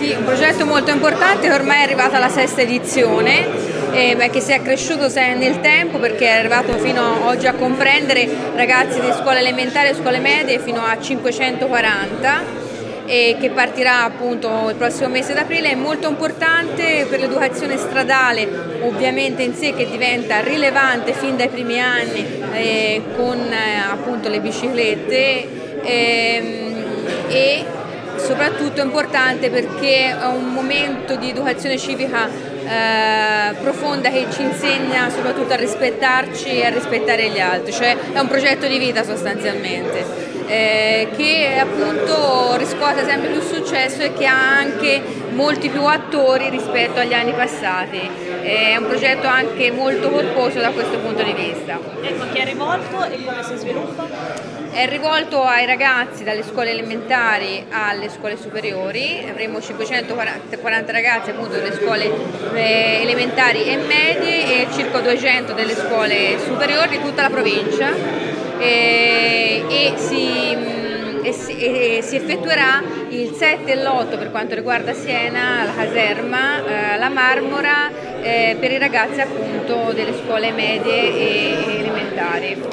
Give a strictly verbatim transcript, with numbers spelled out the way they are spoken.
Sì, un progetto molto importante che ormai è arrivato alla sesta edizione, eh, beh, che si è cresciuto nel tempo perché è arrivato fino a oggi a comprendere ragazzi di scuola elementare e scuole medie fino a cinquecentoquaranta, e che partirà appunto il prossimo mese d'aprile. È molto importante per l'educazione stradale, ovviamente in sé, che diventa rilevante fin dai primi anni eh, con eh, appunto le biciclette, ehm, e soprattutto è importante perché è un momento di educazione civica eh, profonda che ci insegna soprattutto a rispettarci e a rispettare gli altri, cioè è un progetto di vita sostanzialmente. Eh, che appunto riscuote sempre più successo e che ha anche molti più attori rispetto agli anni passati. Eh, è un progetto anche molto corposo da questo punto di vista. Ecco, chi è rivolto e come si sviluppa? È rivolto ai ragazzi dalle scuole elementari alle scuole superiori. Avremo cinquecentoquaranta ragazzi appunto delle scuole eh, elementari e medie e circa duecento delle scuole superiori di tutta la provincia. E, e, si, e, si, e si effettuerà il sette e l'otto per quanto riguarda Siena, la caserma, eh, la Marmora, eh, per i ragazzi appunto delle scuole medie e elementari.